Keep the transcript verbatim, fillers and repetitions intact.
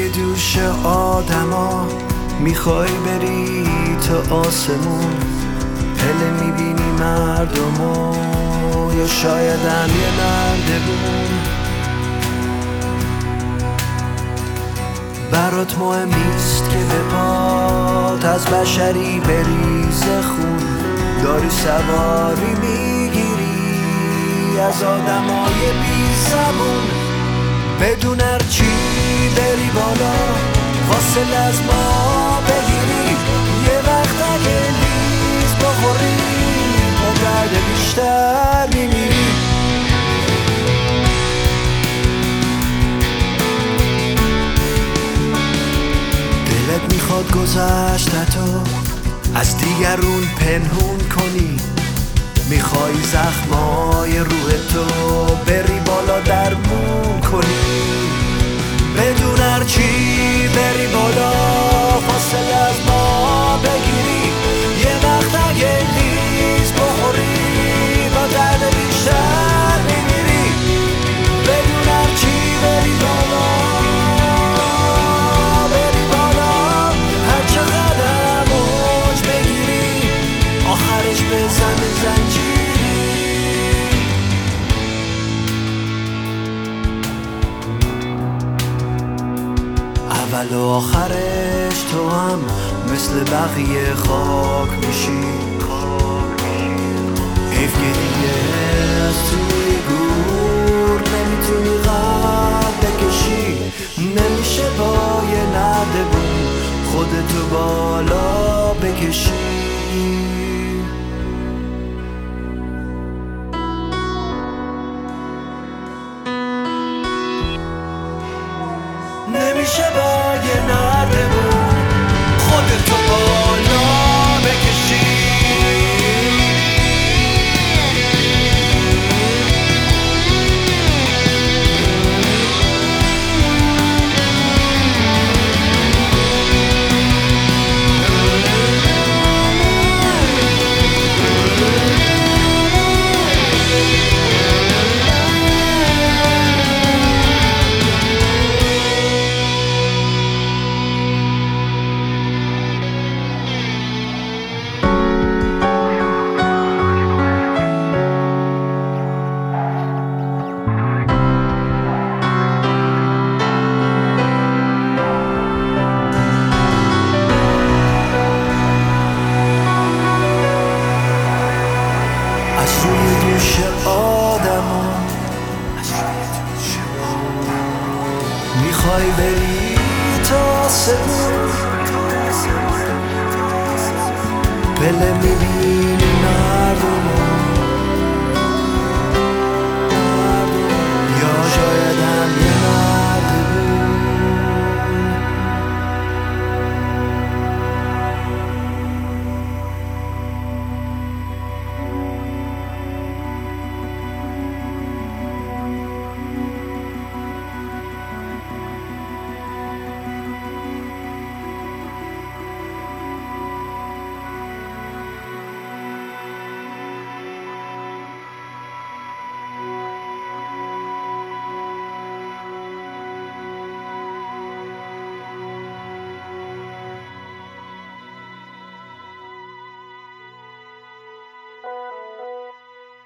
روی دوش آدما میخوای بری تا آسمون، پله میبینی مردمو یا شاید هم یه نردبون. برات مهم نیست که به پات از بشری بریزه خون، داری سواری میگیری از آدمای بی زبون. بدون هرچی بری بالا فاصله از ما بگیری، یه وقت اگه لیز بخوری با درد بیشتر میمیری. دلت میخواد گذشتتو از دیگرون پنهون کنی، میخوای زخمای روح تو بری بالا درمون کنی. بدون هرچی بری بالا فاصله از ما بگیری، یه وقت اگه لیز بخوری با درد بیشتر میمیری. بدون هرچی بری بالا بری بالا، هر چقدر موج بگیری آخرش بزن زنجیری. اول و آخرش تو هم مثل بقیه خاک میشی. حیف که دیگه از توی گور نمیتونی قد بکشی، نمیشه با یه نردبون خودتو بالا بکشی. نمیشه با یه نردبون خودتو بالا بکشی. از روی دوش آدما میخوای بری تا آسمون، پله